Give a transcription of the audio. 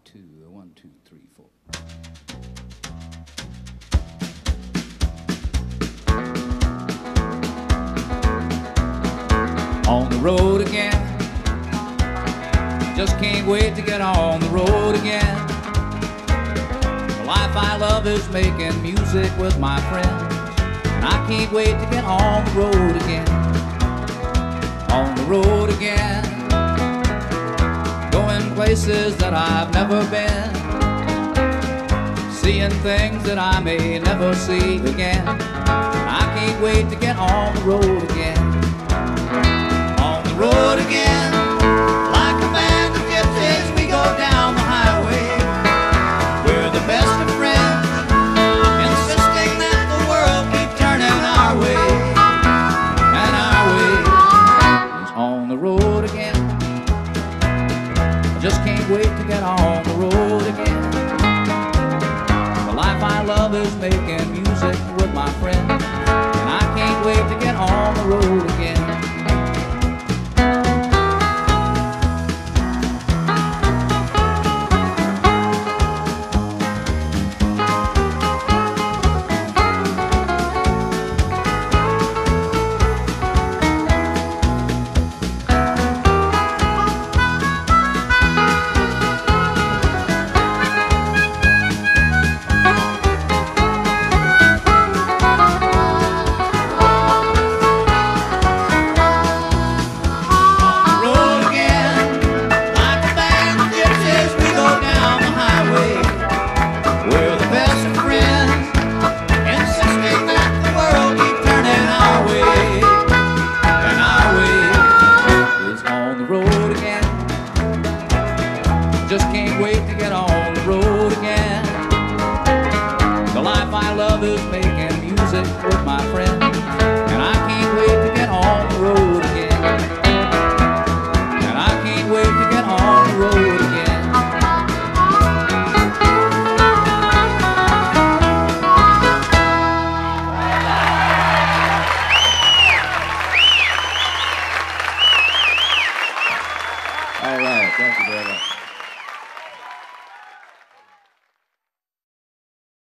two, 1, 2, 3, 4. On the road again, just can't wait to get on the road again. The life I love is making music with my friends, and I can't wait to get on the road again. On the road again, going places that I've never been, seeing things that I may never see again. And I can't wait to get on the road again. On the road again, like a band of gypsies, we go down the highway. We're the best of friends, insisting that the world keep turning our way. And our way is on the road again. I just can't wait to get on the road again. The life I love is making music with my friends, and I can't wait to get on the road again. Just can't wait to get on the road again. The life I love is making music with my friends, and I can't wait to get on the road again. And I can't wait to get on the road again. All right, thank you very much.